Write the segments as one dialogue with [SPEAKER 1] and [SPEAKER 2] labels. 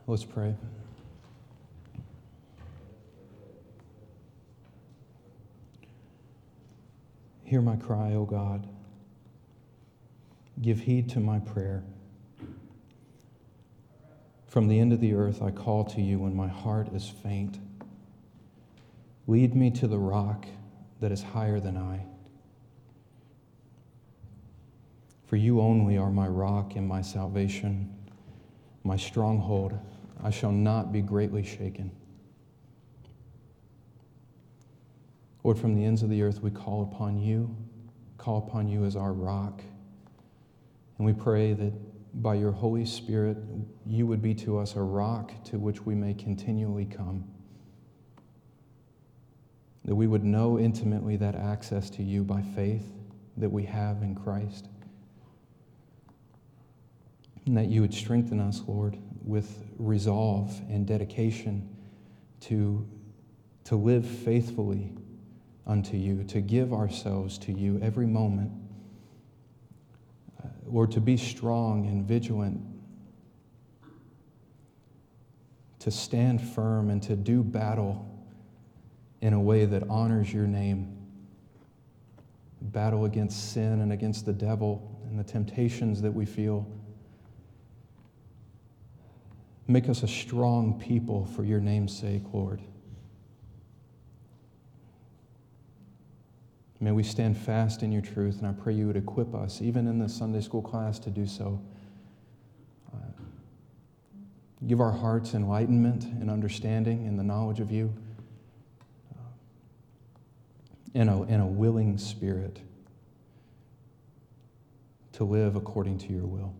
[SPEAKER 1] Let's pray. Hear my cry, O God. Give heed to my prayer. From the end of the earth I call to you when my heart is faint. Lead me to the rock that is higher than I. For you only are my rock and my salvation, my stronghold. I shall not be greatly shaken. Lord, from the ends of the earth we call upon you as our rock. And we pray that by your Holy Spirit, you would be to us a rock to which we may continually come. That we would know intimately that access to you by faith that we have in Christ. And that you would strengthen us, Lord, with resolve and dedication to live faithfully unto you, to give ourselves to you every moment. Lord, to be strong and vigilant, to stand firm and to do battle in a way that honors your name. Battle against sin and against the devil and the temptations that we feel. Make us a strong people for your name's sake, Lord. May we stand fast in your truth, and I pray you would equip us, even in the Sunday school class, to do so. Give our hearts enlightenment and understanding and the knowledge of you, and a willing spirit to live according to your will.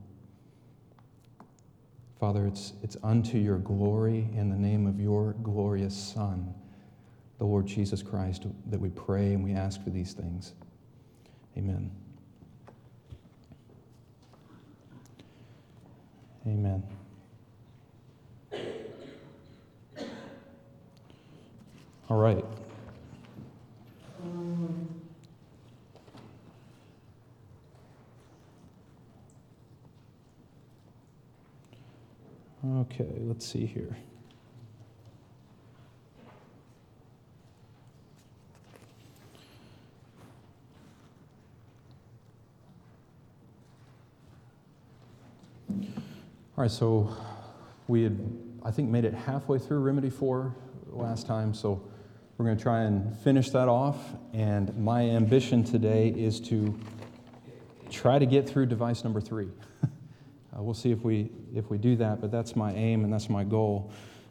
[SPEAKER 1] Father, it's unto your glory in the name of your glorious Son, the Lord Jesus Christ, that we pray and we ask for these things. Amen. Amen. All right. Okay, let's see here. All right, so we had, I think, made it halfway through Remedy 4 last time, so we're going to try and finish that off, and my ambition today is to try to get through device number 3. We'll see if we do that, but that's my aim and that's my goal.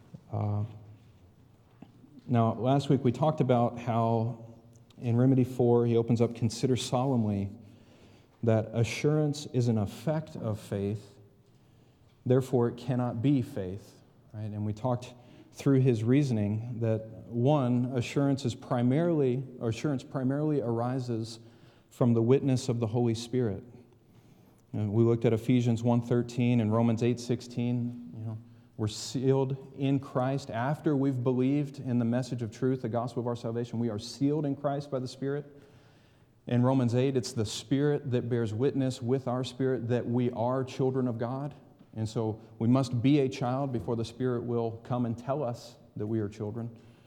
[SPEAKER 1] Now, last week we talked about how in Remedy 4 he opens up, consider solemnly that assurance is an effect of faith, therefore it cannot be faith. Right? And we talked through his reasoning that one, assurance primarily arises from the witness of the Holy Spirit. And we looked at Ephesians 1:13 and Romans 8:16. We're sealed in Christ after we've believed in the message of truth, the gospel of our salvation. We are sealed in Christ by the Spirit. In Romans 8, it's the Spirit that bears witness with our spirit that we are children of God. And so we must be a child before the Spirit will come and tell us that we are children.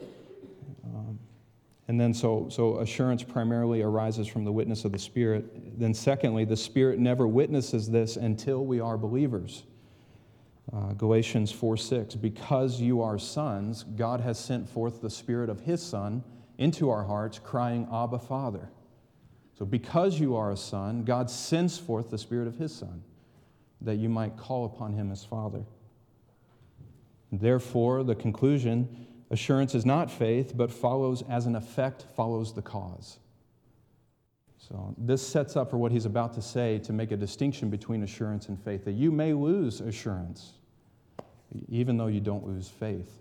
[SPEAKER 1] And then so assurance primarily arises from the witness of the Spirit. Then secondly, the Spirit never witnesses this until we are believers. Galatians 4:6, because you are sons, God has sent forth the Spirit of His Son into our hearts, crying, Abba, Father. So because you are a son, God sends forth the Spirit of His Son, that you might call upon Him as Father. Therefore, the conclusion, assurance is not faith, but follows as an effect, follows the cause. So this sets up for what he's about to say, to make a distinction between assurance and faith, that you may lose assurance, even though you don't lose faith.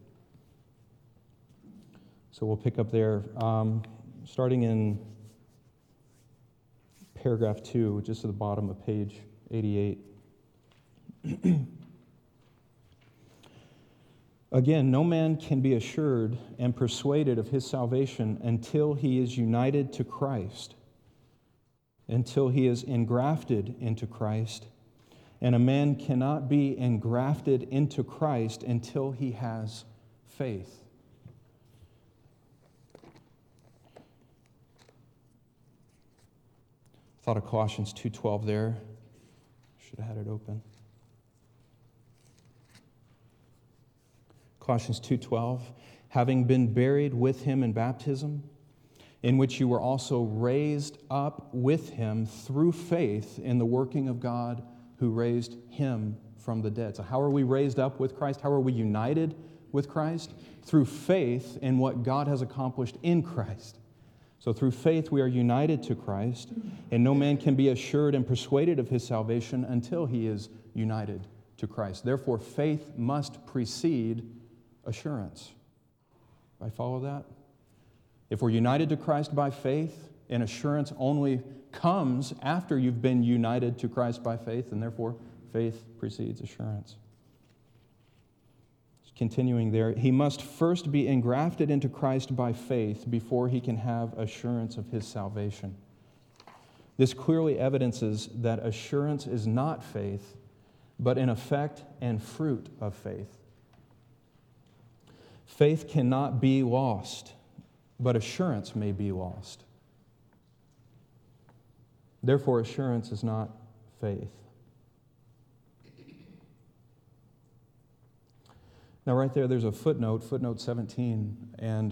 [SPEAKER 1] So we'll pick up there, starting in paragraph 2, just at the bottom of page 88. Again, no man can be assured and persuaded of his salvation until he is united to Christ, until he is engrafted into Christ, And a man cannot be engrafted into Christ until he has faith. Thought of Colossians 2:12 there. Should have had it open. Colossians 2:12, having been buried with him in baptism, in which you were also raised up with him through faith in the working of God who raised him from the dead. So how are we raised up with Christ? How are we united with Christ? Through faith in what God has accomplished in Christ. So through faith we are united to Christ, and no man can be assured and persuaded of his salvation until he is united to Christ. Therefore, faith must precede assurance. I follow that? If we're united to Christ by faith, and assurance only comes after you've been united to Christ by faith, and therefore faith precedes assurance. Continuing there, he must first be engrafted into Christ by faith before he can have assurance of his salvation. This clearly evidences that assurance is not faith, but an effect and fruit of faith. Faith cannot be lost, but assurance may be lost. Therefore, assurance is not faith. Now, right there's a footnote 17, and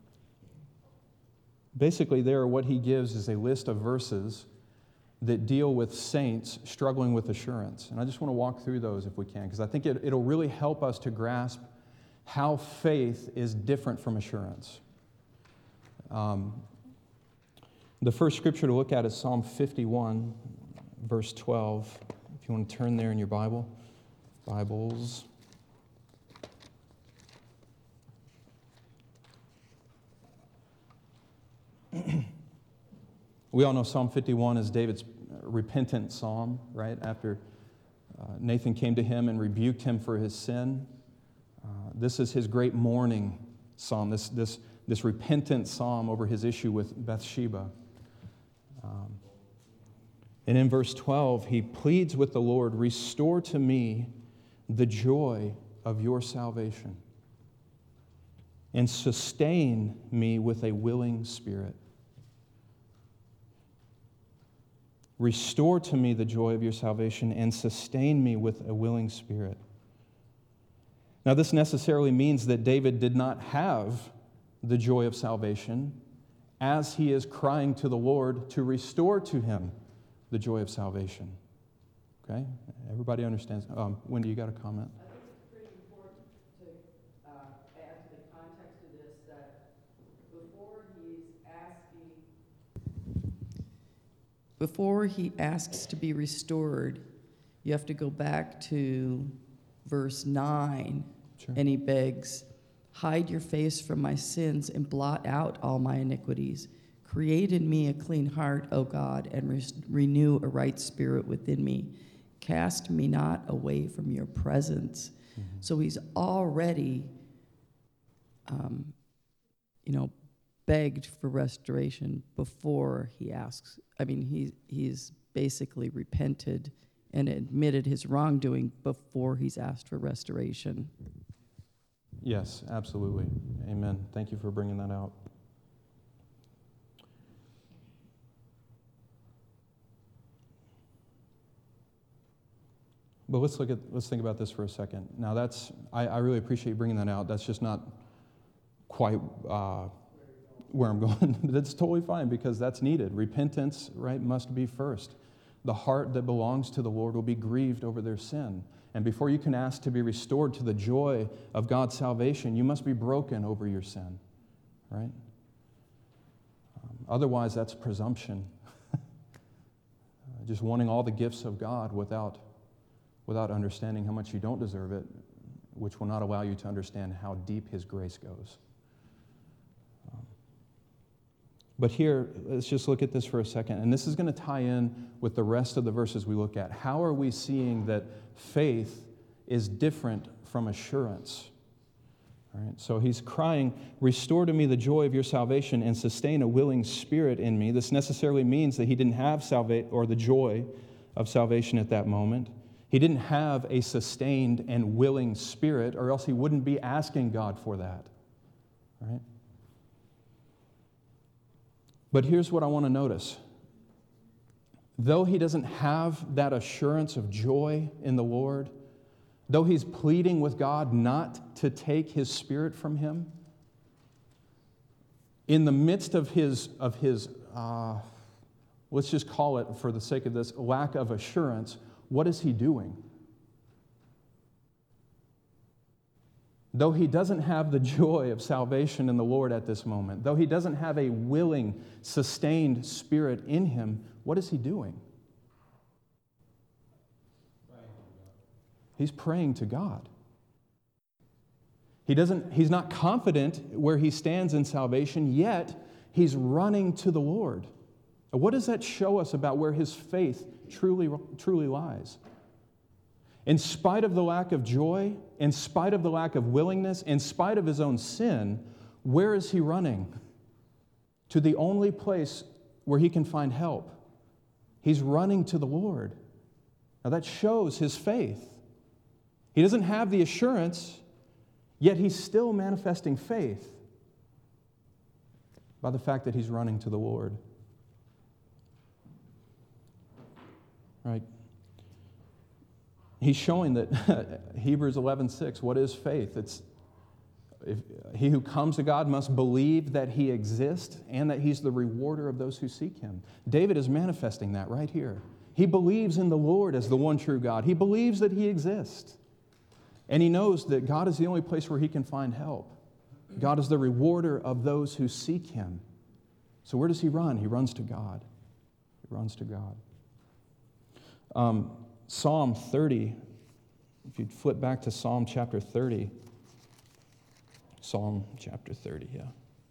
[SPEAKER 1] basically there what he gives is a list of verses that deal with saints struggling with assurance. And I just want to walk through those if we can, because I think it'll really help us to grasp how faith is different from assurance. The first scripture to look at is Psalm 51, verse 12. If you want to turn there in your Bibles. We all know Psalm 51 is David's repentant psalm, right? After Nathan came to him and rebuked him for his sin. This is his great mourning psalm, this repentant psalm over his issue with Bathsheba. And in verse 12, he pleads with the Lord, "Restore to me the joy of your salvation, and sustain me with a willing spirit." Restore to me the joy of your salvation and sustain me with a willing spirit. Now, this necessarily means that David did not have the joy of salvation as he is crying to the Lord to restore to him the joy of salvation. Okay? Everybody understands? Wendy, you got a comment?
[SPEAKER 2] I think it's pretty important to add to the context of this that before he asks to be restored, you have to go back to verse 9,
[SPEAKER 1] Sure.
[SPEAKER 2] and he begs, "Hide your face from my sins and blot out all my iniquities. Create in me a clean heart, O God, and renew a right spirit within me. Cast me not away from your presence."
[SPEAKER 1] Mm-hmm.
[SPEAKER 2] So he's already, begged for restoration before he asks. I mean, he's basically repented and admitted his wrongdoing before he's asked for restoration.
[SPEAKER 1] Yes, absolutely. Amen. Thank you for bringing that out. But let's think about this for a second. Now I really appreciate you bringing that out. That's just not quite where I'm going. That's totally fine because that's needed. Repentance, right, must be first. The heart that belongs to the Lord will be grieved over their sin. And before you can ask to be restored to the joy of God's salvation, you must be broken over your sin, right? Otherwise, that's presumption. Just wanting all the gifts of God without understanding how much you don't deserve it, which will not allow you to understand how deep His grace goes. But here, let's just look at this for a second. And this is going to tie in with the rest of the verses we look at. How are we seeing that faith is different from assurance? All right, so he's crying, "Restore to me the joy of your salvation and sustain a willing spirit in me." This necessarily means that he didn't have the joy of salvation at that moment. He didn't have a sustained and willing spirit, or else he wouldn't be asking God for that. Right? But here's what I want to notice. Though he doesn't have that assurance of joy in the Lord, though he's pleading with God not to take his spirit from him, in the midst of his let's just call it, for the sake of this, lack of assurance, what is he doing? Though he doesn't have the joy of salvation in the Lord at this moment, though he doesn't have a willing, sustained spirit in him, what is he doing? He's praying to God. He's not confident where he stands in salvation, yet he's running to the Lord. What does that show us about where his faith truly lies? In spite of the lack of joy, in spite of the lack of willingness, in spite of his own sin, where is he running? To the only place where he can find help. He's running to the Lord. Now that shows his faith. He doesn't have the assurance, yet he's still manifesting faith by the fact that he's running to the Lord. Right? He's showing that Hebrews 11:6, what is faith? He who comes to God must believe that he exists and that he's the rewarder of those who seek him. David is manifesting that right here. He believes in the Lord as the one true God. He believes that he exists. And he knows that God is the only place where he can find help. God is the rewarder of those who seek him. So where does he run? He runs to God. He runs to God. Psalm 30, if you'd flip back to Psalm chapter 30. Psalm chapter 30, yeah.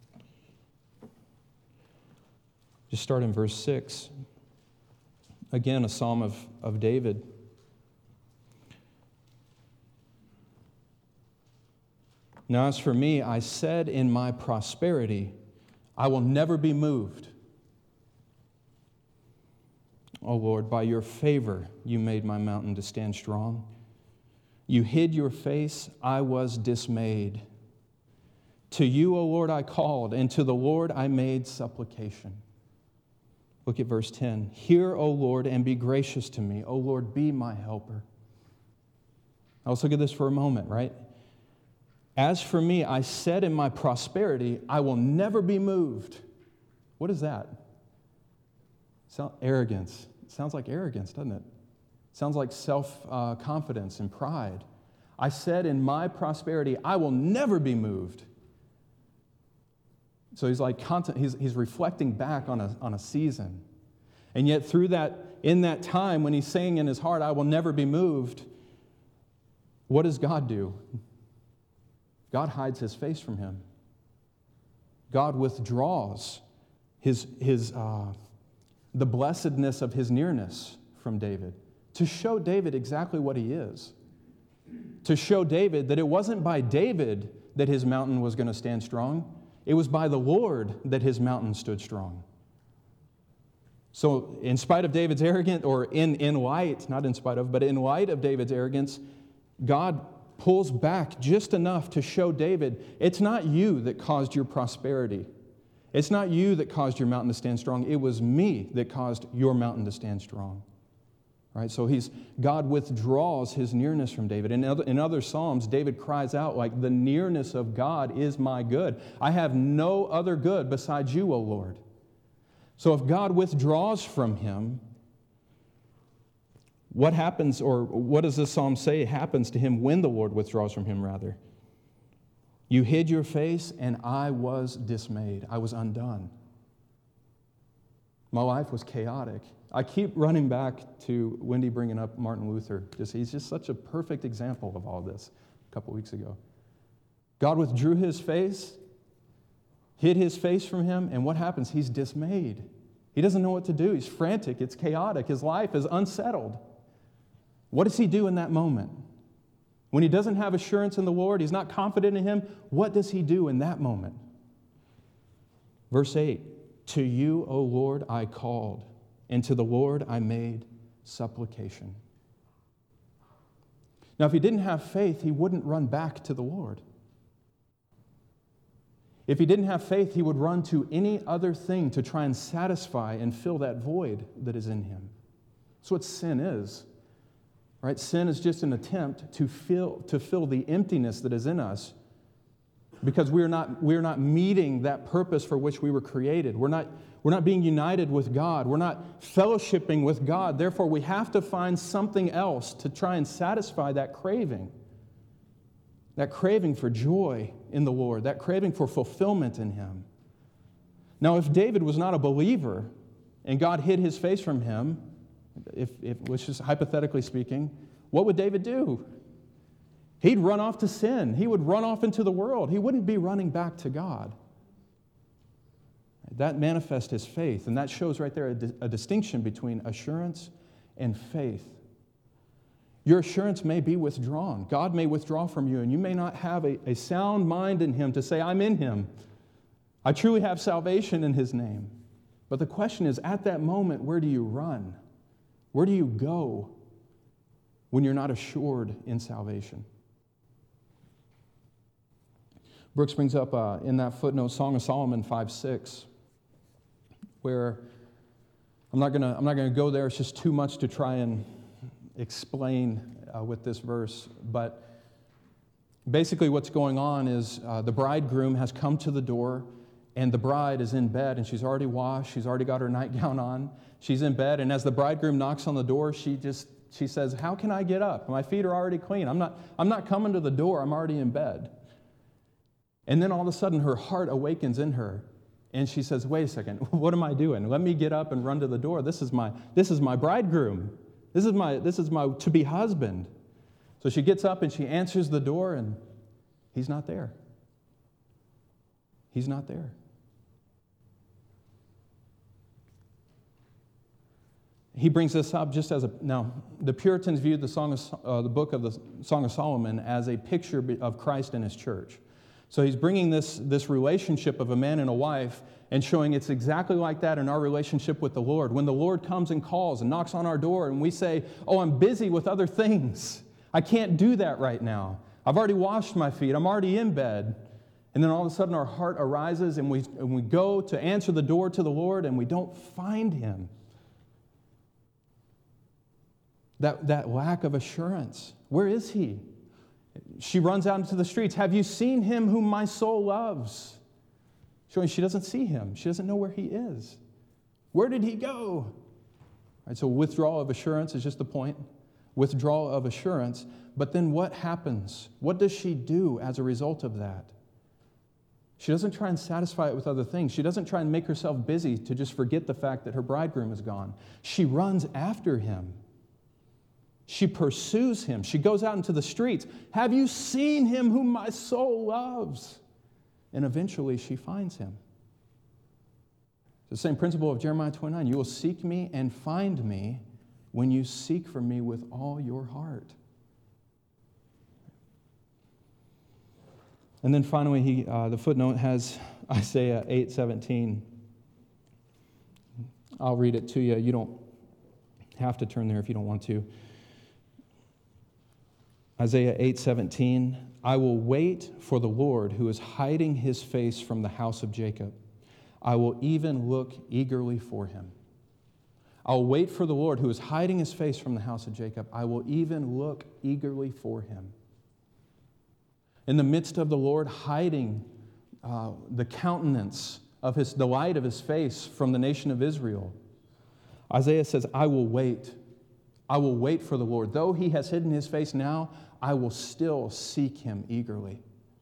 [SPEAKER 1] Just start in verse 6. Again, a psalm of David. Now, as for me, I said in my prosperity, I will never be moved. O Lord, by your favor, you made my mountain to stand strong. You hid your face, I was dismayed. To you, O Lord, I called, and to the Lord I made supplication. Look at verse 10. Hear, O Lord, and be gracious to me. O Lord, be my helper. Now let's look at this for a moment, right? As for me, I said in my prosperity, I will never be moved. What is that? Arrogance. It sounds like arrogance, doesn't it? It sounds like self-confidence and pride. I said in my prosperity, I will never be moved. So he's like he's reflecting back on a season. And yet in that time when he's saying in his heart, I will never be moved, what does God do? God hides his face from him. God withdraws the blessedness of his nearness from David to show David exactly what he is. To show David that it wasn't by David that his mountain was going to stand strong. It was by the Lord that his mountain stood strong. So in spite of David's arrogance, or in light, not in spite of, but in light of David's arrogance, God pulls back just enough to show David, it's not you that caused your prosperity. It's not you that caused your mountain to stand strong. It was me that caused your mountain to stand strong. Right? So God withdraws his nearness from David. In other Psalms, David cries out like, the nearness of God is my good. I have no other good besides you, O Lord. So if God withdraws from him, what happens, or what does this psalm say happens to him when the Lord withdraws from him, rather? You hid your face, and I was dismayed. I was undone. My life was chaotic. I keep running back to Wendy bringing up Martin Luther. He's just such a perfect example of all this a couple weeks ago. God withdrew his face, hid his face from him, and what happens? He's dismayed. He doesn't know what to do. He's frantic. It's chaotic. His life is unsettled. What does he do in that moment? When he doesn't have assurance in the Lord, he's not confident in him, what does he do in that moment? Verse 8, to you, O Lord, I called, and to the Lord I made supplication. Now, if he didn't have faith, he wouldn't run back to the Lord. If he didn't have faith, he would run to any other thing to try and satisfy and fill that void that is in him. That's what sin is. Right? Sin is just an attempt to fill the emptiness that is in us because we're not meeting that purpose for which we were created. We're not being united with God. We're not fellowshipping with God. Therefore, we have to find something else to try and satisfy that craving. That craving for joy in the Lord, that craving for fulfillment in Him. Now, if David was not a believer and God hid His face from him, which is hypothetically speaking, what would David do? He'd run off to sin. He would run off into the world. He wouldn't be running back to God. That manifests his faith, and that shows right there a distinction between assurance and faith. Your assurance may be withdrawn. God may withdraw from you, and you may not have a sound mind in Him to say, I'm in Him. I truly have salvation in His name. But the question is, at that moment, where do you run? Where do you go when you're not assured in salvation? Brooks brings up in that footnote Song of Solomon 5:6, where I'm not gonna go there. It's just too much to try and explain with this verse, but basically what's going on is the bridegroom has come to the door, and the bride is in bed, and she's already washed, she's already got her nightgown on, she's in bed, and as the bridegroom knocks on the door, she says, how can I get up? My feet are already clean. I'm not coming to the door, I'm already in bed. And then all of a sudden her heart awakens in her, and she says, wait a second, what am I doing? Let me get up and run to the door. This is my bridegroom. This is my to-be husband. So she gets up and she answers the door, and he's not there. He's not there. He brings this up just as now, the Puritans viewed the book of the Song of Solomon as a picture of Christ and His church. So he's bringing this relationship of a man and a wife and showing it's exactly like that in our relationship with the Lord. When the Lord comes and calls and knocks on our door and we say, oh, I'm busy with other things. I can't do that right now. I've already washed my feet. I'm already in bed. And then all of a sudden our heart arises and we go to answer the door to the Lord and we don't find Him. That lack of assurance. Where is He? She runs out into the streets. Have you seen Him whom my soul loves? Showing she doesn't see Him. She doesn't know where He is. Where did He go? All right, so withdrawal of assurance is just the point. Withdrawal of assurance. But then what happens? What does she do as a result of that? She doesn't try and satisfy it with other things. She doesn't try and make herself busy to just forget the fact that her bridegroom is gone. She runs after Him. She pursues Him. She goes out into the streets. Have you seen Him whom my soul loves? And eventually she finds Him. It's the same principle of Jeremiah 29. You will seek me and find me when you seek for me with all your heart. And then finally, the footnote has Isaiah 8:17. I'll read it to you. You don't have to turn there if you don't want to. Isaiah 8:17, I will wait for the Lord who is hiding His face from the house of Jacob. I will even look eagerly for Him. I'll wait for the Lord who is hiding His face from the house of Jacob. I will even look eagerly for Him. In the midst of the Lord hiding the countenance of the light of His face from the nation of Israel, Isaiah says, I will wait. I will wait for the Lord. Though He has hidden His face now, I will still seek Him eagerly.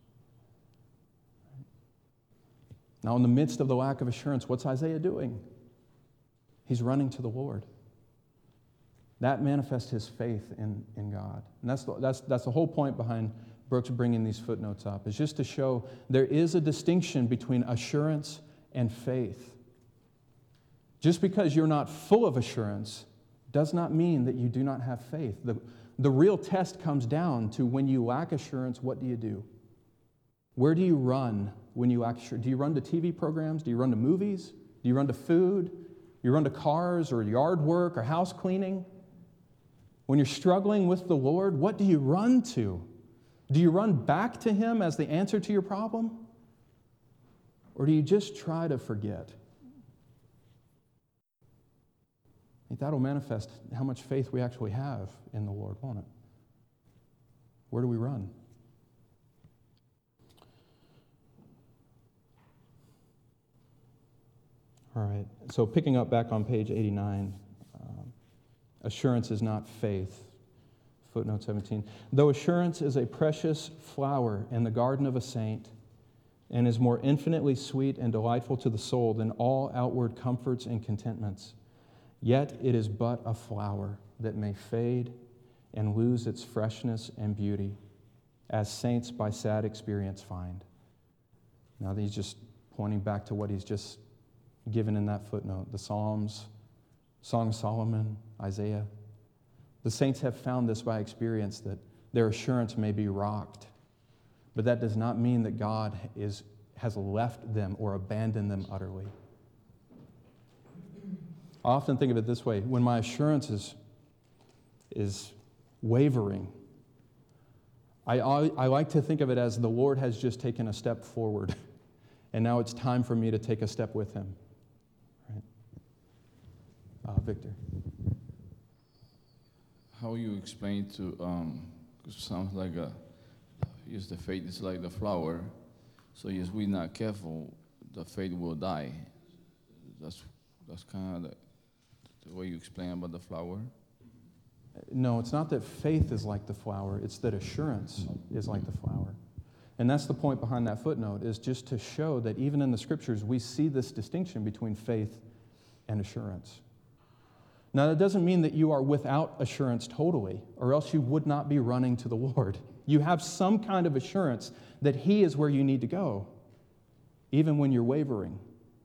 [SPEAKER 1] Now, in the midst of the lack of assurance, what's Isaiah doing? He's running to the Lord. That manifests his faith in God. And that's the whole point behind Brooks bringing these footnotes up, is just to show there is a distinction between assurance and faith. Just because you're not full of assurance does not mean that you do not have faith. The real test comes down to when you lack assurance, what do you do? Where do you run when you lack assurance? Do you run to TV programs? Do you run to movies? Do you run to food? Do you run to cars or yard work or house cleaning? When you're struggling with the Lord, what do you run to? Do you run back to Him as the answer to your problem? Or do you just try to forget? I think that'll manifest how much faith we actually have in the Lord, won't it? Where do we run? All right, so picking up back on page 89, assurance is not faith. Footnote 17. Though assurance is a precious flower in the garden of a saint and is more infinitely sweet and delightful to the soul than all outward comforts and contentments, yet it is but a flower that may fade and lose its freshness and beauty, as saints by sad experience find. Now he's just pointing back to what he's just given in that footnote, the Psalms, Song of Solomon, Isaiah. The saints have found this by experience, that their assurance may be rocked, but that does not mean that God has left them or abandoned them utterly. I often think of it this way: when my assurance is wavering, I like to think of it as the Lord has just taken a step forward, and now it's time for me to take a step with Him. Right? Victor.
[SPEAKER 3] How you explain to, it sounds like yes, the faith is like the flower, so if we're not careful, the faith will die. That's kind of the way you explain about the flower.
[SPEAKER 1] No, it's not that faith is like the flower, it's that assurance is like the flower. And that's the point behind that footnote, is just to show that even in the Scriptures, we see this distinction between faith and assurance. Now, that doesn't mean that you are without assurance totally, or else you would not be running to the Lord. You have some kind of assurance that He is where you need to go, even when you're wavering.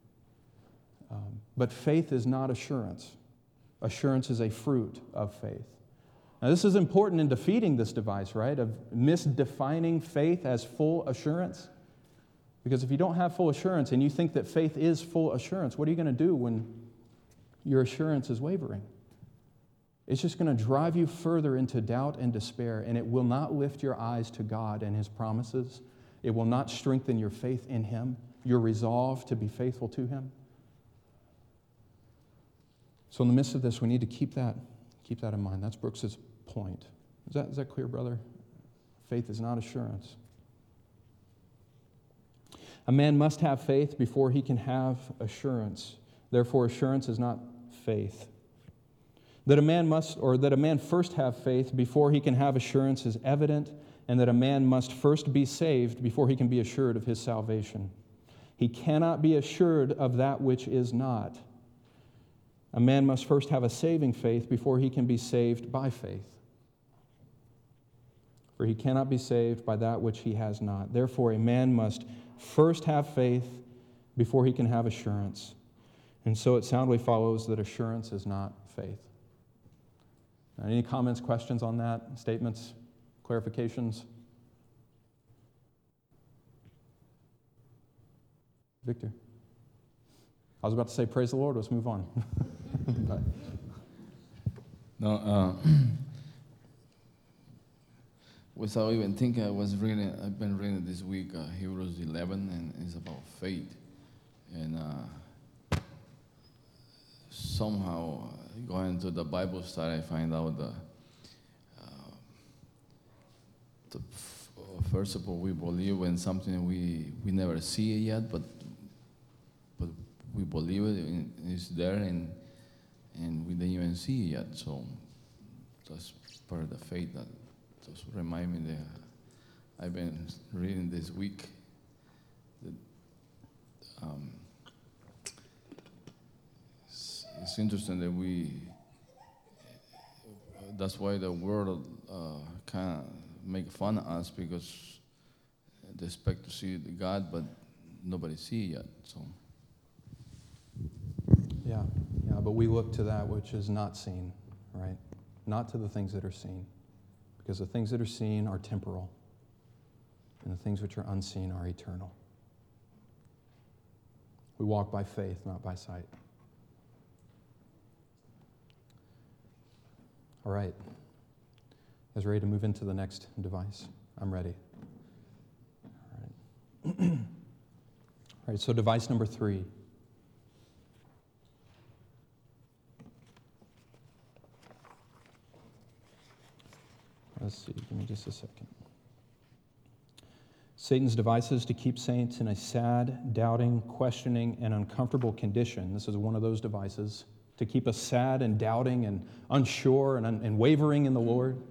[SPEAKER 1] But faith is not assurance. Assurance is a fruit of faith. Now, this is important in defeating this device, right, of misdefining faith as full assurance. Because if you don't have full assurance and you think that faith is full assurance, what are you going to do when your assurance is wavering? It's just going to drive you further into doubt and despair, and it will not lift your eyes to God and His promises. It will not strengthen your faith in Him, your resolve to be faithful to Him. So in the midst of this, we need to keep that in mind. That's Brooks's point. Is that clear, brother? Faith is not assurance. A man must have faith before he can have assurance. Therefore, assurance is not faith. That a man first have faith before he can have assurance is evident, and that a man must first be saved before he can be assured of his salvation. He cannot be assured of that which is not. A man must first have a saving faith before he can be saved by faith. For he cannot be saved by that which he has not. Therefore, a man must first have faith before he can have assurance. And so it soundly follows that assurance is not faith. Now, any comments, questions on that? Statements, clarifications? Victor? I was about to say praise the Lord. Let's move on.
[SPEAKER 3] No, without even thinking, I've been reading this week Hebrews 11, and it's about faith. And somehow, going to the Bible study, I find out first of all, we believe in something we never see it yet, but we believe it, it's there, and we didn't even see it yet. So that's part of the faith that just remind me that I've been reading this week. That it's interesting that that's why the world kind of make fun of us, because they expect to see God, but nobody see it yet. So.
[SPEAKER 1] Yeah, but we look to that which is not seen, right? Not to the things that are seen, because the things that are seen are temporal, and the things which are unseen are eternal. We walk by faith, not by sight. All right, guys ready to move into the next device? I'm ready. All right. All right, so device number 3. Let's see, give me just a second. Satan's devices to keep saints in a sad, doubting, questioning, and uncomfortable condition. This is one of those devices to keep us sad and doubting and unsure and wavering in the Lord.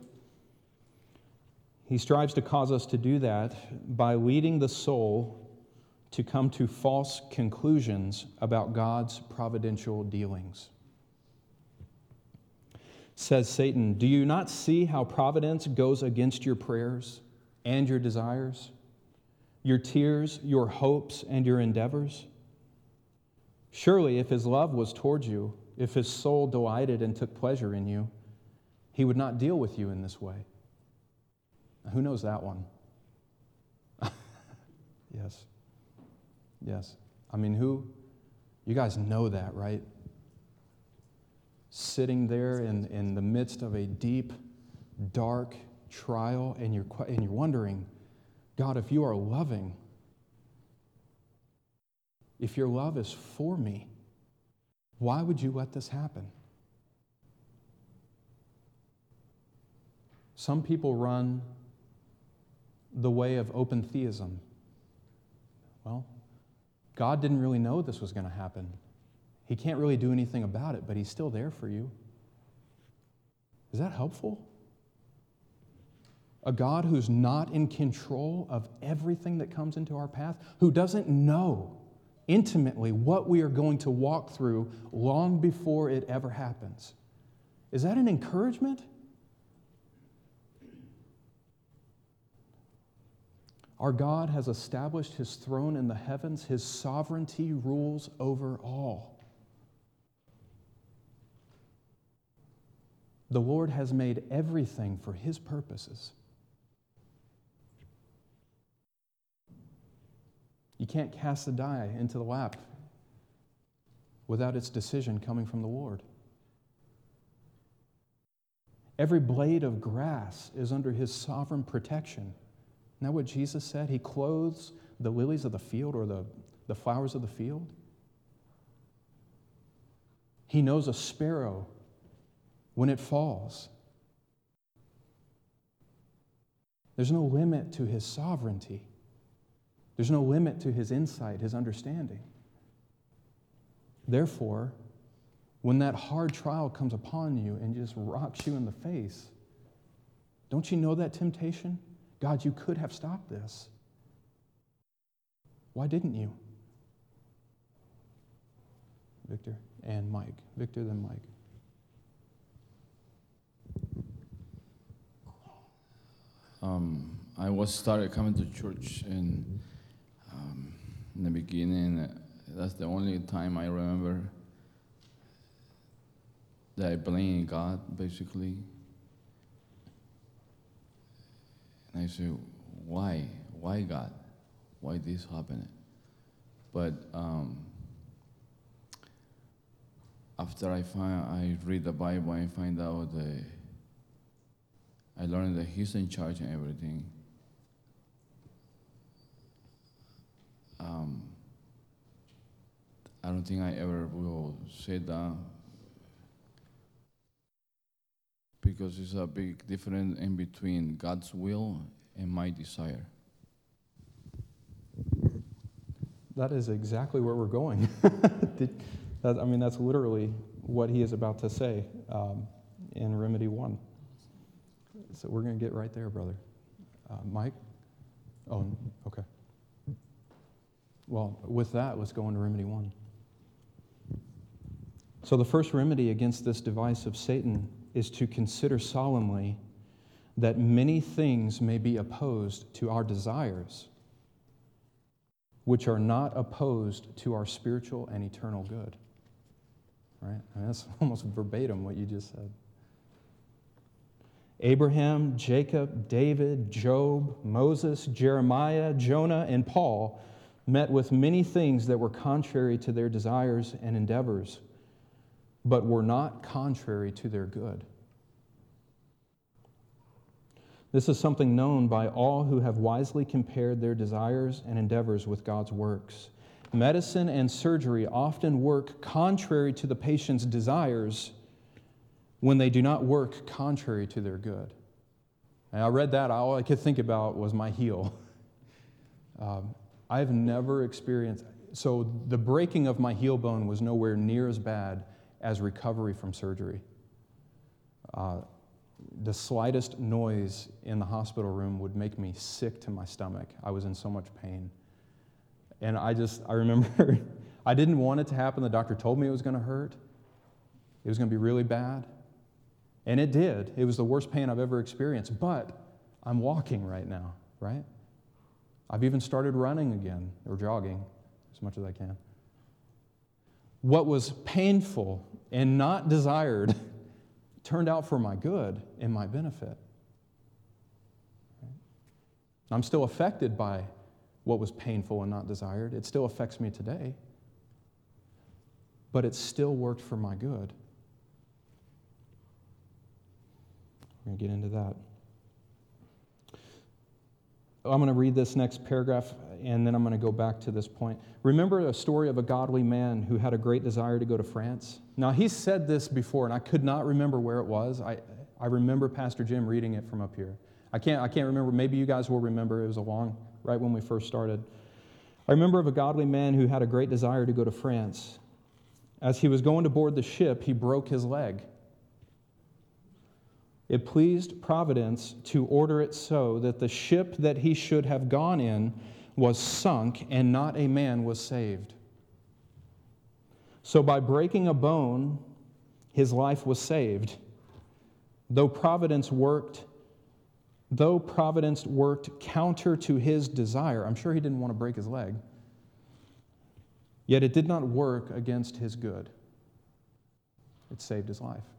[SPEAKER 1] He strives to cause us to do that by leading the soul to come to false conclusions about God's providential dealings. Says Satan, do you not see how providence goes against your prayers and your desires, your tears, your hopes, and your endeavors? Surely, if his love was towards you, if his soul delighted and took pleasure in you, he would not deal with you in this way. Now, who knows that one? Yes. Yes. I mean, you guys know that, right? Sitting there in the midst of a deep, dark trial, and you're wondering, God, if you are loving, if your love is for me, why would you let this happen? Some people run the way of open theism. Well, God didn't really know this was going to happen. He can't really do anything about it, but he's still there for you. Is that helpful? A God who's not in control of everything that comes into our path, who doesn't know intimately what we are going to walk through long before it ever happens. Is that an encouragement? Our God has established his throne in the heavens. His sovereignty rules over all. The Lord has made everything for his purposes. You can't cast the die into the lap without its decision coming from the Lord. Every blade of grass is under his sovereign protection. Isn't that what Jesus said? He clothes the lilies of the field, or the flowers of the field. He knows a sparrow when it falls. There's no limit to his sovereignty. There's no limit to his insight, his understanding. Therefore, when that hard trial comes upon you and just rocks you in the face, don't you know that temptation? God, you could have stopped this. Why didn't you? Victor and Mike. Victor, then Mike.
[SPEAKER 3] I started coming to church in the beginning. That's the only time I remember that I blamed God, basically. And I said, why? Why God? Why this happened? But after I read the Bible, I find out I learned that he's in charge and everything. I don't think I ever will say that, because it's a big difference in between God's will and my desire.
[SPEAKER 1] That is exactly where we're going. That's literally what he is about to say in Remedy 1. So we're going to get right there, brother. Mike? Oh, okay. Well, with that, let's go into Remedy 1. So the first remedy against this device of Satan is to consider solemnly that many things may be opposed to our desires, which are not opposed to our spiritual and eternal good. Right? That's almost verbatim what you just said. Abraham, Jacob, David, Job, Moses, Jeremiah, Jonah, and Paul met with many things that were contrary to their desires and endeavors, but were not contrary to their good. This is something known by all who have wisely compared their desires and endeavors with God's works. Medicine and surgery often work contrary to the patient's desires when they do not work contrary to their good. And I read that, all I could think about was my heel. I've never experienced, so the breaking of my heel bone was nowhere near as bad as recovery from surgery. The slightest noise in the hospital room would make me sick to my stomach. I was in so much pain. And I remember, I didn't want it to happen. The doctor told me it was going to hurt. It was going to be really bad. And it did. It was the worst pain I've ever experienced. But I'm walking right now, right? I've even started running again, or jogging, as much as I can. What was painful and not desired turned out for my good and my benefit. I'm still affected by what was painful and not desired. It still affects me today. But it still worked for my good. We're going to get into that. I'm going to read this next paragraph, and then I'm going to go back to this point. Remember a story of a godly man who had a great desire to go to France? Now, he said this before, and I could not remember where it was. I remember Pastor Jim reading it from up here. I can't remember. Maybe you guys will remember. It was right when we first started. I remember of a godly man who had a great desire to go to France. As he was going to board the ship, he broke his leg. It pleased Providence to order it so that the ship that he should have gone in was sunk, and not a man was saved. So by breaking a bone, his life was saved. Though Providence worked counter to his desire, I'm sure he didn't want to break his leg, yet it did not work against his good. It saved his life.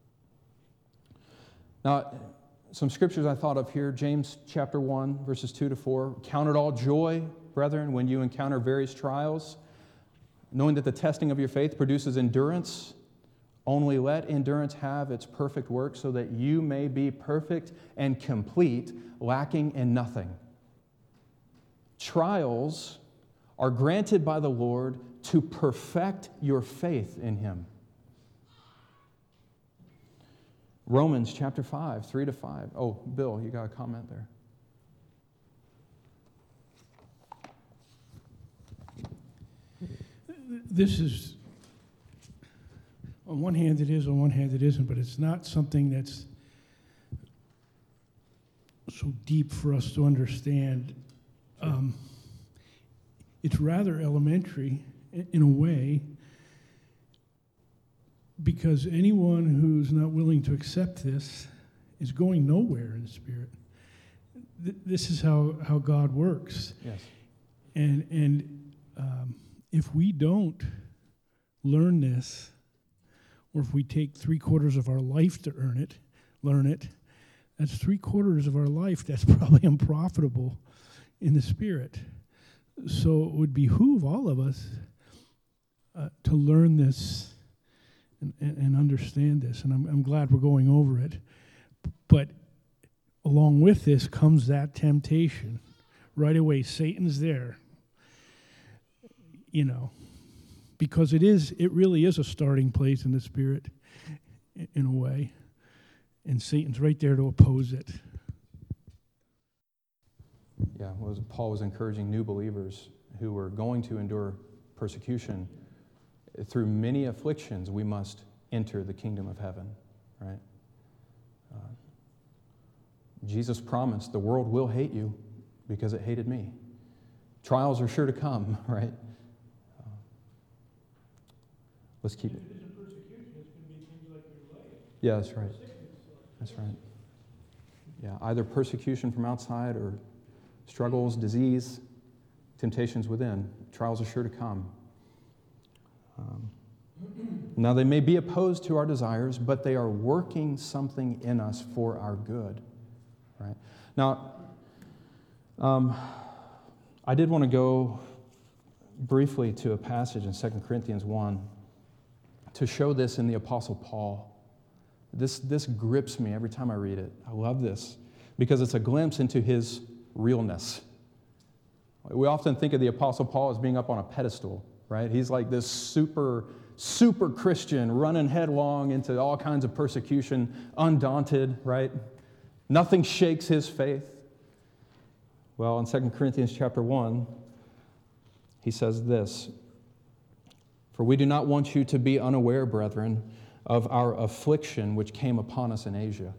[SPEAKER 1] Now, some scriptures I thought of here, James chapter 1, verses 2 to 4. Count it all joy, brethren, when you encounter various trials, knowing that the testing of your faith produces endurance. Only let endurance have its perfect work, so that you may be perfect and complete, lacking in nothing. Trials are granted by the Lord to perfect your faith in Him. Romans chapter 5, 3 to 5. Oh, Bill, you got a comment there.
[SPEAKER 4] This is, on one hand it is, on one hand it isn't, but it's not something that's so deep for us to understand. It's rather elementary in a way, because anyone who's not willing to accept this is going nowhere in the Spirit. This is how God works.
[SPEAKER 1] Yes.
[SPEAKER 4] And if we don't learn this, or if we take 3/4 of our life to learn it, that's 3/4 of our life that's probably unprofitable in the Spirit. So it would behoove all of us to learn this and understand this, and I'm glad we're going over it. But along with this comes that temptation. Right away, Satan's there. Because it really is a starting place in the Spirit, in a way. And Satan's right there to oppose it.
[SPEAKER 1] Yeah, Paul was encouraging new believers who were going to endure persecution. Through many afflictions, we must enter the kingdom of heaven, right? Jesus promised the world will hate you because it hated me. Trials are sure to come, right? Let's keep it. Yeah, that's right. That's right. Yeah, either persecution from outside or struggles, disease, temptations within. Trials are sure to come. Now, they may be opposed to our desires, but they are working something in us for our good, right? Now, I did want to go briefly to a passage in 2 Corinthians 1 to show this in the Apostle Paul. This grips me every time I read it. I love this. because it's a glimpse into his realness. We often think of the Apostle Paul as being up on a pedestal, right? He's like this super Christian running headlong into all kinds of persecution, undaunted, right? Nothing shakes his faith. Well, in 2 Corinthians chapter 1, he says this, "For we do not want you to be unaware, brethren, of our affliction which came upon us in Asia,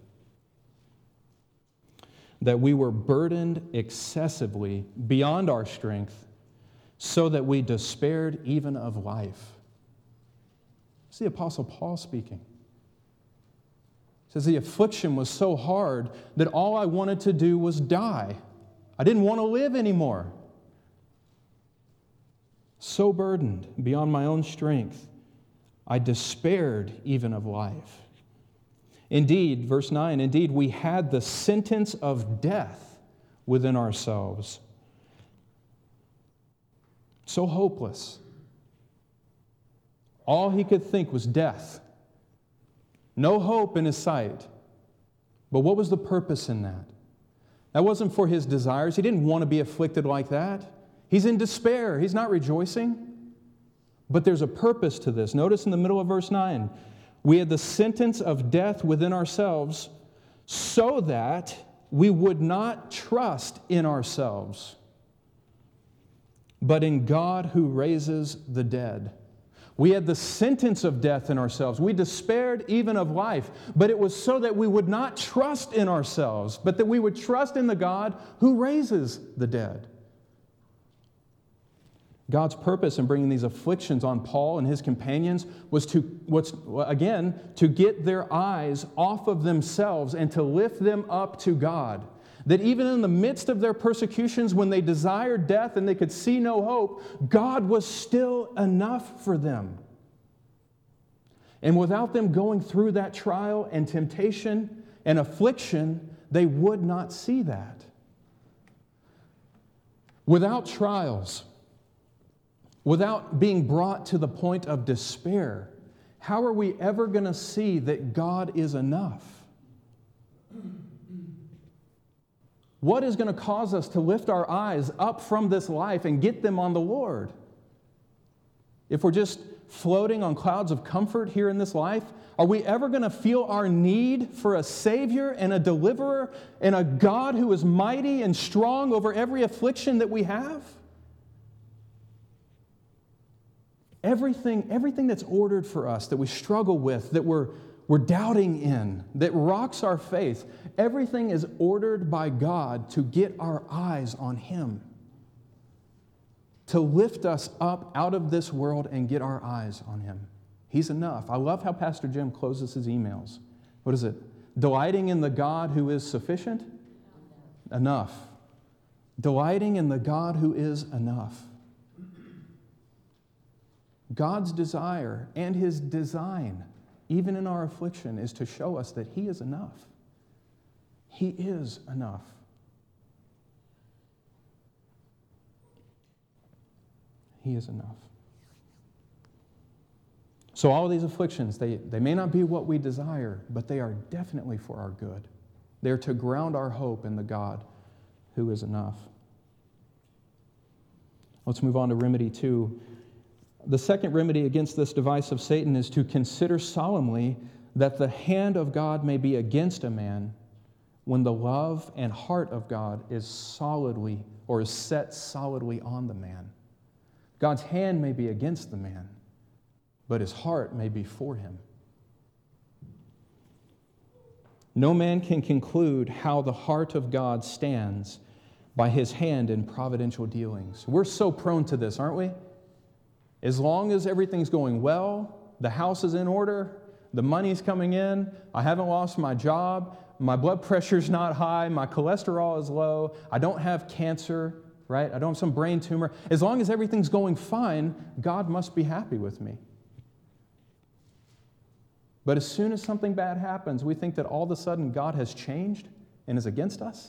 [SPEAKER 1] that we were burdened excessively beyond our strength, so that we despaired even of life." It's the Apostle Paul speaking. He says, the affliction was so hard that all I wanted to do was die. I didn't want to live anymore. So burdened beyond my own strength, I despaired even of life. Indeed, verse 9, indeed, we had the sentence of death within ourselves. So hopeless. All he could think was death. No hope in his sight. But what was the purpose in that? That wasn't for his desires. He didn't want to be afflicted like that. He's in despair. He's not rejoicing. But there's a purpose to this. Notice in the middle of verse 9, we had the sentence of death within ourselves so that we would not trust in ourselves, but in God who raises the dead. We had the sentence of death in ourselves. We despaired even of life, but it was so that we would not trust in ourselves, but that we would trust in the God who raises the dead. God's purpose in bringing these afflictions on Paul and his companions was to get their eyes off of themselves and to lift them up to God. That even in the midst of their persecutions, when they desired death and they could see no hope, God was still enough for them. And without them going through that trial and temptation and affliction, they would not see that. Without trials, without being brought to the point of despair, how are we ever going to see that God is enough? What is going to cause us to lift our eyes up from this life and get them on the Lord? If we're just floating on clouds of comfort here in this life, are we ever going to feel our need for a Savior and a Deliverer and a God who is mighty and strong over every affliction that we have? Everything that's ordered for us, that we struggle with, that we're doubting in, that rocks our faith, everything is ordered by God to get our eyes on Him, to lift us up out of this world and get our eyes on Him. He's enough. I love how Pastor Jim closes his emails. What is it? Delighting in the God who is sufficient? Enough. Delighting in the God who is enough. God's desire and His design, even in our affliction, is to show us that He is enough. He is enough. He is enough. So all of these afflictions, they may not be what we desire, but they are definitely for our good. They're to ground our hope in the God who is enough. Let's move on to remedy 2. The second remedy against this device of Satan is to consider solemnly that the hand of God may be against a man when the love and heart of God is set solidly on the man. God's hand may be against the man, but his heart may be for him. No man can conclude how the heart of God stands by His hand in providential dealings. We're so prone to this, aren't we? As long as everything's going well, the house is in order, the money's coming in, I haven't lost my job, my blood pressure's not high, my cholesterol is low, I don't have cancer, right? I don't have some brain tumor. As long as everything's going fine, God must be happy with me. But as soon as something bad happens, we think that all of a sudden God has changed and is against us.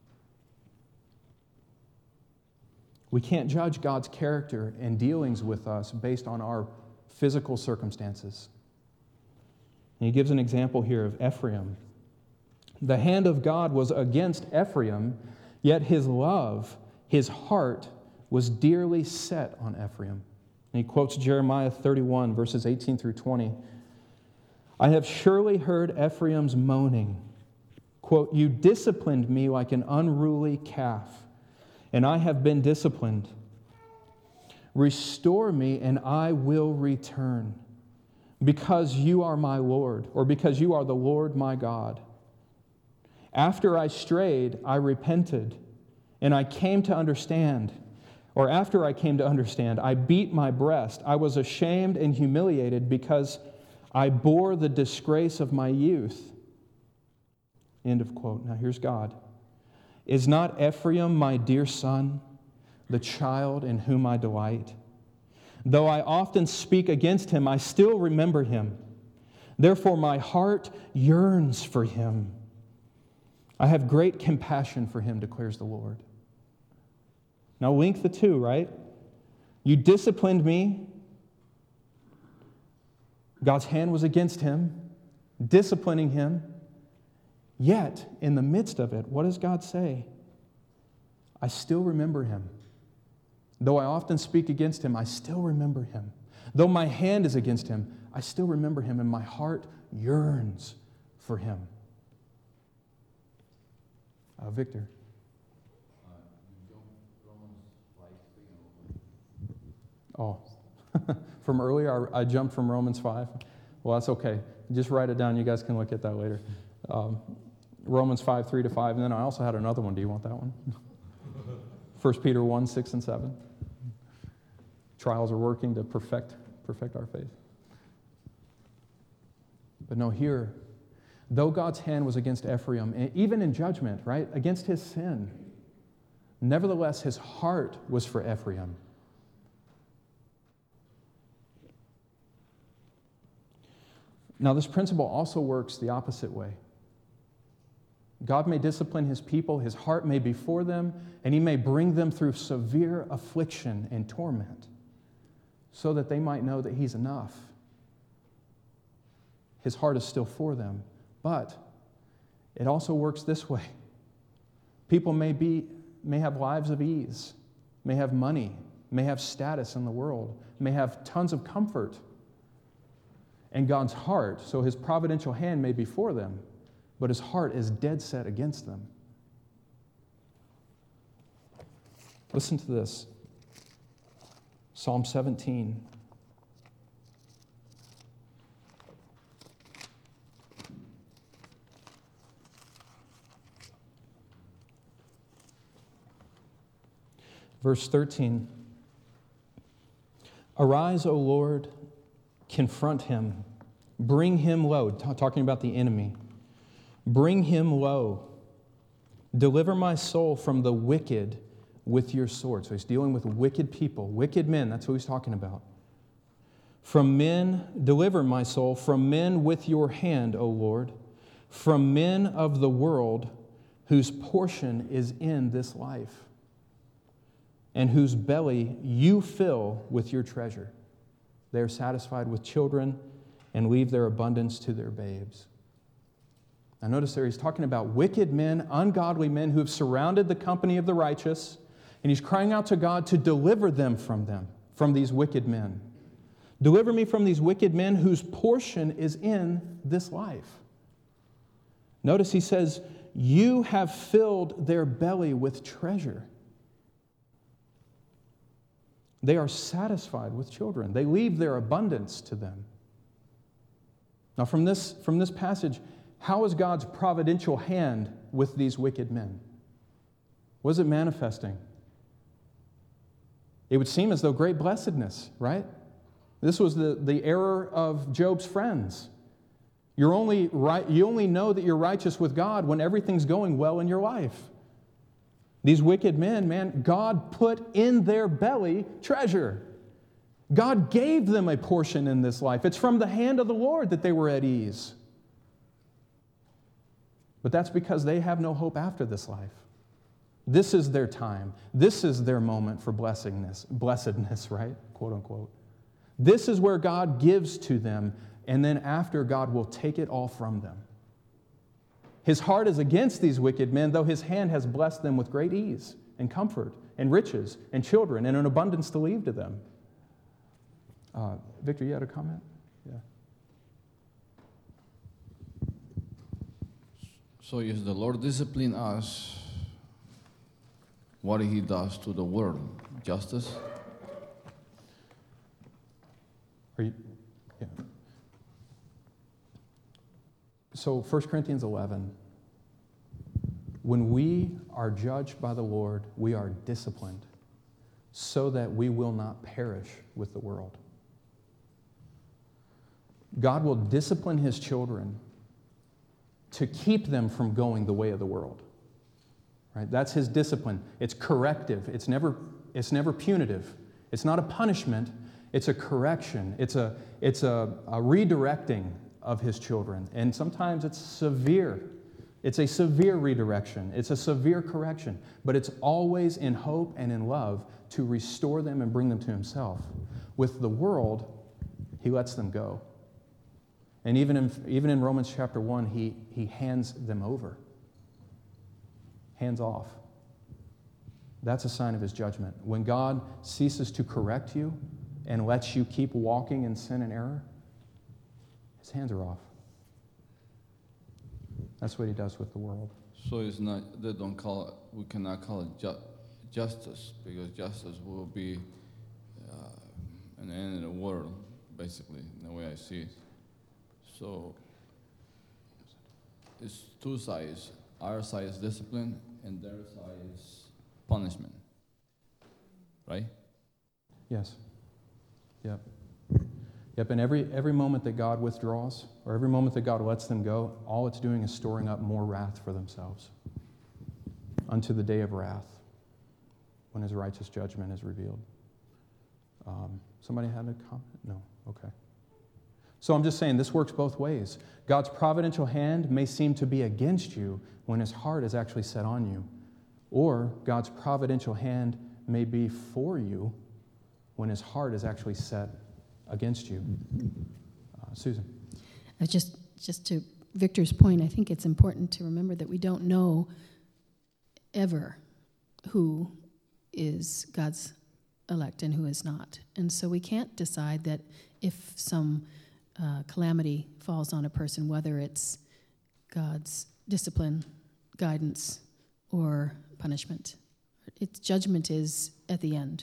[SPEAKER 1] We can't judge God's character and dealings with us based on our physical circumstances. And he gives an example here of Ephraim. The hand of God was against Ephraim, yet his love, his heart, was dearly set on Ephraim. And he quotes Jeremiah 31, verses 18 through 20. I have surely heard Ephraim's moaning. Quote, you disciplined me like an unruly calf, and I have been disciplined. Restore me, and I will return, because you are my Lord, or because you are the Lord my God. After I strayed, I repented, and I came to understand. Or after I came to understand, I beat my breast. I was ashamed and humiliated because I bore the disgrace of my youth. End of quote. Now here's God. Is not Ephraim my dear son, the child in whom I delight? Though I often speak against him, I still remember him. Therefore my heart yearns for him. I have great compassion for him, declares the Lord. Now link the two, right? You disciplined me. God's hand was against him, disciplining him. Yet, in the midst of it, what does God say? I still remember him. Though I often speak against him, I still remember him. Though my hand is against him, I still remember him, and my heart yearns for him. Victor. Oh, from earlier, I jumped from Romans 5. Well, that's okay. Just write it down. You guys can look at that later. Romans 5, 3-5. And then I also had another one. Do you want that one? 1 Peter 1, 6 and 7. Trials are working to perfect our faith. But no, here, though God's hand was against Ephraim, even in judgment, right, against his sin, nevertheless, his heart was for Ephraim. Now, this principle also works the opposite way. God may discipline his people, his heart may be for them, and he may bring them through severe affliction and torment so that they might know that he's enough. His heart is still for them. But it also works this way. People may have lives of ease, may have money, may have status in the world, may have tons of comfort. And God's heart, so his providential hand may be for them, but his heart is dead set against them. Listen to this. Psalm 17. Verse 13. Arise, O Lord, confront him, bring him low, talking about the enemy. Bring him low. Deliver my soul from the wicked with your sword. So he's dealing with wicked people, wicked men. That's what he's talking about. From men, deliver my soul from men with your hand, O Lord, from men of the world whose portion is in this life, and whose belly you fill with your treasure. They are satisfied with children and leave their abundance to their babes. Now notice there he's talking about wicked men, ungodly men who have surrounded the company of the righteous, and he's crying out to God to deliver them, from these wicked men. Deliver me from these wicked men whose portion is in this life. Notice he says, you have filled their belly with treasure. They are satisfied with children. They leave their abundance to them. Now from this passage, how is God's providential hand with these wicked men? Was it manifesting? It would seem as though great blessedness, right? This was the error of Job's friends. You only know that you're righteous with God when everything's going well in your life. These wicked men, God put in their belly treasure. God gave them a portion in this life. It's from the hand of the Lord that they were at ease. But that's because they have no hope after this life. This is their time. This is their moment for blessedness, right? Quote unquote. This is where God gives to them, and then after, God will take it all from them. His heart is against these wicked men, though his hand has blessed them with great ease and comfort and riches and children and an abundance to leave to them. Victor, you had a comment? Yeah.
[SPEAKER 3] So if the Lord discipline us, what he does to the world? Justice?
[SPEAKER 1] Are you? Yeah. So 1 Corinthians 11, when we are judged by the Lord, we are disciplined so that we will not perish with the world. God will discipline his children to keep them from going the way of the world. Right? That's his discipline. It's corrective. It's never punitive. It's not a punishment. It's a correction. It's a redirecting of his children. And sometimes it's severe. It's a severe redirection. It's a severe correction. But it's always in hope and in love to restore them and bring them to himself. With the world, he lets them go. And even in Romans chapter 1, he hands them over. Hands off. That's a sign of his judgment. When God ceases to correct you and lets you keep walking in sin and error, his hands are off. That's what he does with the world.
[SPEAKER 3] So it's not, they don't call it, we cannot call it justice, because justice will be an end of the world, basically, in the way I see it. So it's two sides. Our side is discipline, and their side is punishment. Right?
[SPEAKER 1] Yes. Yep. Yep, and every moment that God withdraws, or every moment that God lets them go, all it's doing is storing up more wrath for themselves unto the day of wrath, when his righteous judgment is revealed. Somebody had a comment? No? Okay. So I'm just saying, this works both ways. God's providential hand may seem to be against you when his heart is actually set on you. Or God's providential hand may be for you when his heart is actually set against you. Susan.
[SPEAKER 5] Just to Victor's point, I think it's important to remember that we don't know ever who is God's elect and who is not. And so we can't decide that if some calamity falls on a person, whether it's God's discipline, guidance, or punishment. Its judgment is at the end.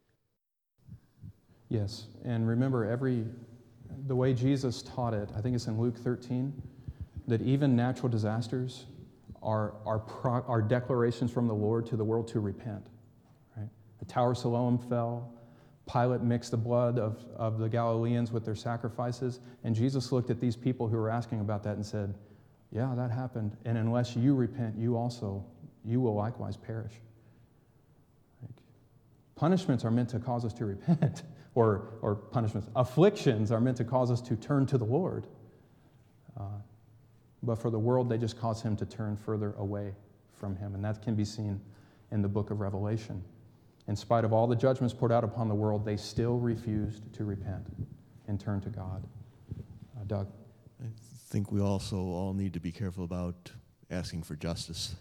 [SPEAKER 1] Yes, and remember the way Jesus taught it, I think it's in Luke 13, that even natural disasters are declarations from the Lord to the world to repent. Right? The Tower of Siloam fell. Pilate mixed the blood of the Galileans with their sacrifices, and Jesus looked at these people who were asking about that and said, yeah, that happened, and unless you repent, you will likewise perish. Punishments are meant to cause us to repent, or punishments. Afflictions are meant to cause us to turn to the Lord. But for the world, they just cause him to turn further away from him, and that can be seen in the book of Revelation. In spite of all the judgments poured out upon the world, they still refused to repent and turn to God. Doug?
[SPEAKER 6] I think we also all need to be careful about asking for justice.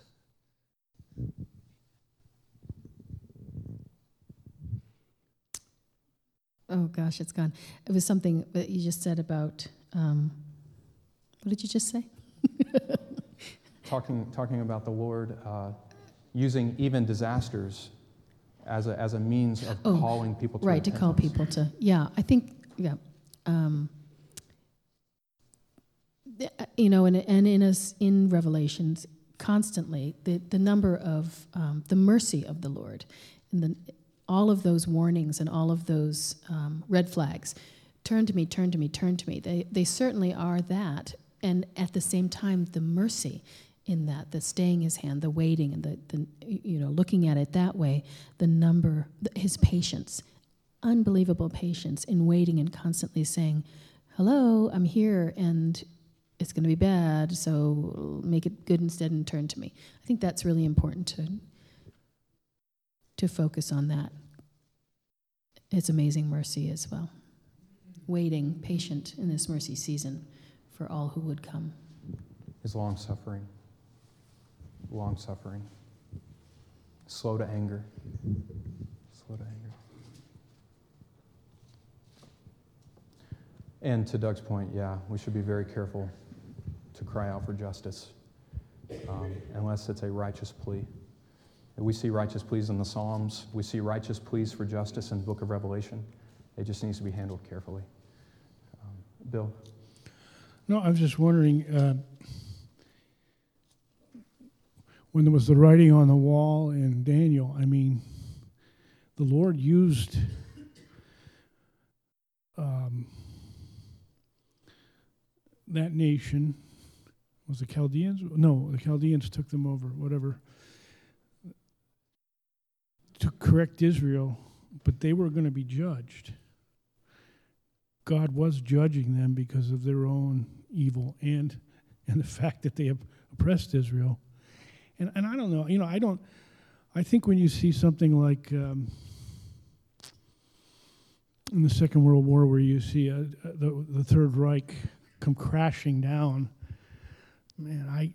[SPEAKER 5] Oh gosh, it's gone. It was something that you just said about, what did you just say?
[SPEAKER 1] Talking about the Lord using even disasters as a means of calling people to
[SPEAKER 5] right,
[SPEAKER 1] repentance.
[SPEAKER 5] to call people to, I think, and in Revelations, constantly, the number of, the mercy of the Lord, and all of those warnings and all of those red flags, turn to me, turn to me, turn to me. They certainly are that, and at the same time, the mercy in that, the staying his hand, the waiting, and the looking at it that way, the number, his patience, unbelievable patience in waiting and constantly saying, hello, I'm here, and it's going to be bad, so make it good instead and turn to me. I think that's really important to focus on that. It's amazing mercy as well. Waiting, patient in this mercy season for all who would come.
[SPEAKER 1] His long suffering. long-suffering, slow to anger. Slow to anger. And to Doug's point, yeah, we should be very careful to cry out for justice unless it's a righteous plea. We see righteous pleas in the Psalms. We see righteous pleas for justice in the book of Revelation. It just needs to be handled carefully. Bill?
[SPEAKER 4] No, I was just wondering, when there was the writing on the wall in Daniel, I mean, the Lord used that nation. Was the Chaldeans? No, the Chaldeans took them over, whatever, to correct Israel, but they were going to be judged. God was judging them because of their own evil and the fact that they oppressed Israel. And I don't know, I think when you see something like in the Second World War where you see the Third Reich come crashing down, man, I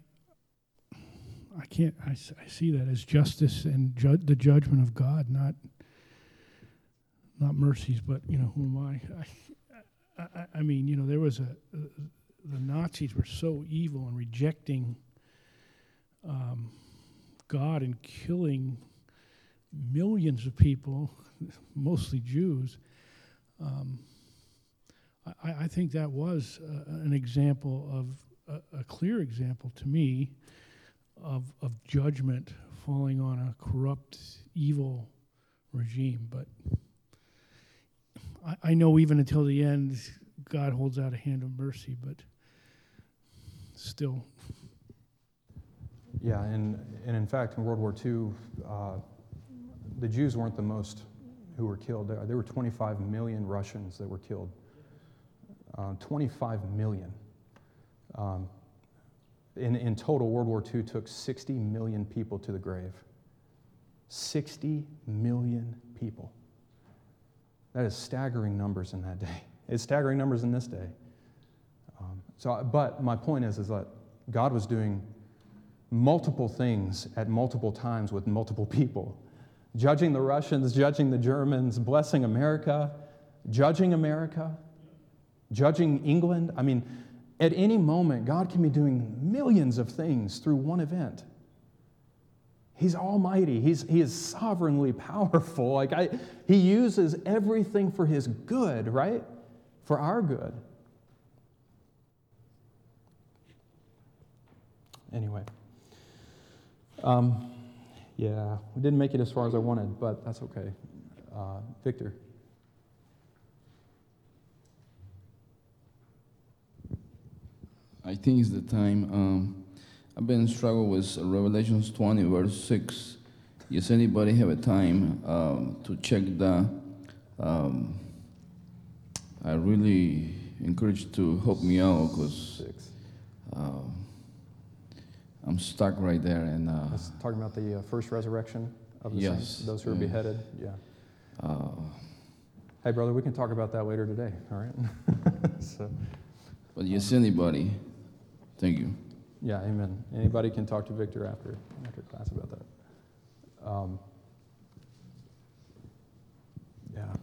[SPEAKER 4] see that as justice and the judgment of God, not mercies, but, who am I mean, there was the Nazis were so evil and rejecting God and killing millions of people, mostly Jews. I think that was an example of a clear example to me of judgment falling on a corrupt, evil regime. But I know even until the end, God holds out a hand of mercy, but still.
[SPEAKER 1] Yeah, and in fact, in World War II, the Jews weren't the most who were killed. There were 25 million Russians that were killed. 25 million. In total, World War II took 60 million people to the grave. 60 million people. That is staggering numbers in that day. It's staggering numbers in this day. But my point is that God was doing multiple things at multiple times with multiple people. Judging the Russians, judging the Germans, blessing America, judging England. I mean, at any moment, God can be doing millions of things through one event. He's almighty. He is sovereignly powerful. He uses everything for His good, right? For our good. Anyway. Yeah, we didn't make it as far as I wanted, but that's okay. Victor.
[SPEAKER 3] I think it's the time. I've been struggling with Revelations 20, verse 6. Does anybody have a time to check that? I really encourage you to help me out because I'm stuck right there. And
[SPEAKER 1] that's talking about the first resurrection of the saints, those who are beheaded. Yeah. Hey, brother, we can talk about that later today. All right.
[SPEAKER 3] But yes, anybody. Thank you.
[SPEAKER 1] Yeah, amen. Anybody can talk to Victor after class about that. Yeah.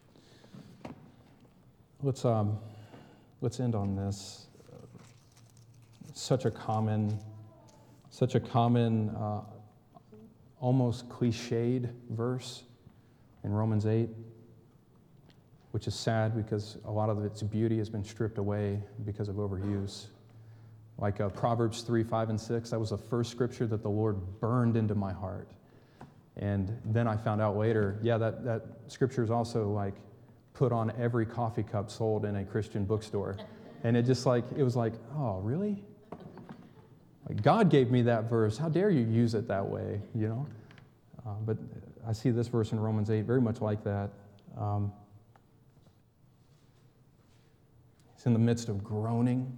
[SPEAKER 1] Let's end on this. Such a common, almost cliched verse in Romans 8, which is sad because a lot of its beauty has been stripped away because of overuse. Like Proverbs 3, 5, and 6, that was the first scripture that the Lord burned into my heart. And then I found out later, that scripture is also put on every coffee cup sold in a Christian bookstore. And it was oh, really? God gave me that verse. How dare you use it that way, But I see this verse in Romans 8 very much like that. It's in the midst of groaning,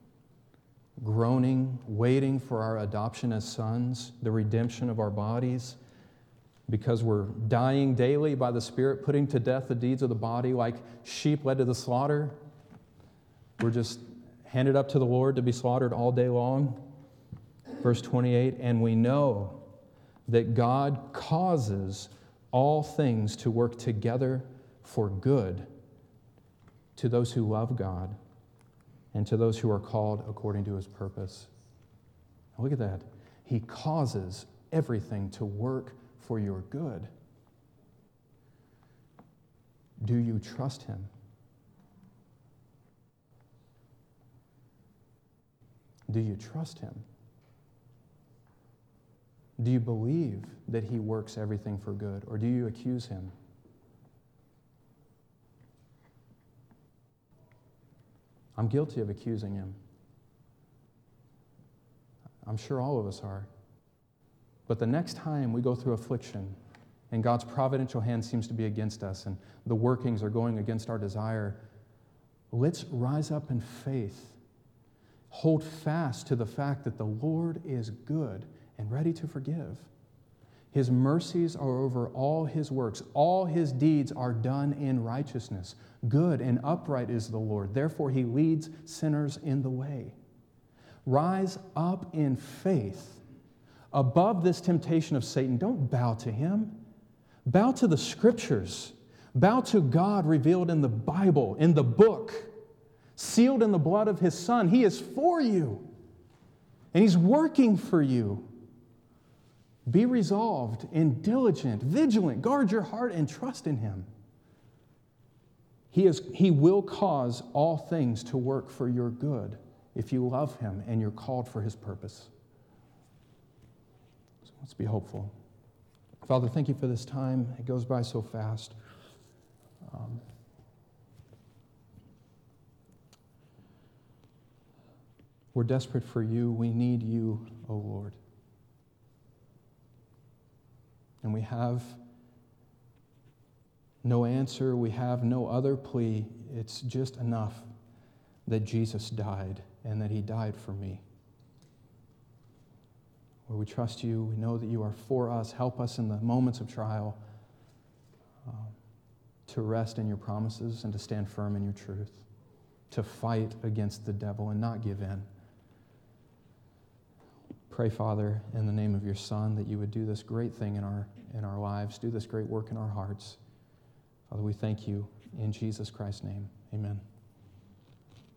[SPEAKER 1] waiting for our adoption as sons, the redemption of our bodies, because we're dying daily by the Spirit, putting to death the deeds of the body like sheep led to the slaughter. We're just handed up to the Lord to be slaughtered all day long. Verse 28, and we know that God causes all things to work together for good to those who love God and to those who are called according to his purpose. Now look at that. He causes everything to work for your good. Do you trust him? Do you trust him? Do you believe that he works everything for good, or do you accuse him? I'm guilty of accusing him. I'm sure all of us are. But the next time we go through affliction and God's providential hand seems to be against us and the workings are going against our desire, let's rise up in faith. Hold fast to the fact that the Lord is good and ready to forgive. His mercies are over all his works. All his deeds are done in righteousness. Good and upright is the Lord. Therefore, he leads sinners in the way. Rise up in faith above this temptation of Satan. Don't bow to him. Bow to the Scriptures. Bow to God revealed in the Bible, in the book, sealed in the blood of his Son. He is for you, and he's working for you. Be resolved and diligent, vigilant. Guard your heart and trust in him. He will cause all things to work for your good if you love him and you're called for his purpose. So let's be hopeful. Father, thank you for this time. It goes by so fast. We're desperate for you. We need you, O Lord. And we have no answer. We have no other plea. It's just enough that Jesus died and that he died for me. Lord, we trust you. We know that you are for us. Help us in the moments of trial to rest in your promises and to stand firm in your truth, to fight against the devil and not give in. Pray, Father, in the name of your Son, that you would do this great thing in our lives, do this great work in our hearts. Father, we thank you in Jesus Christ's name. Amen.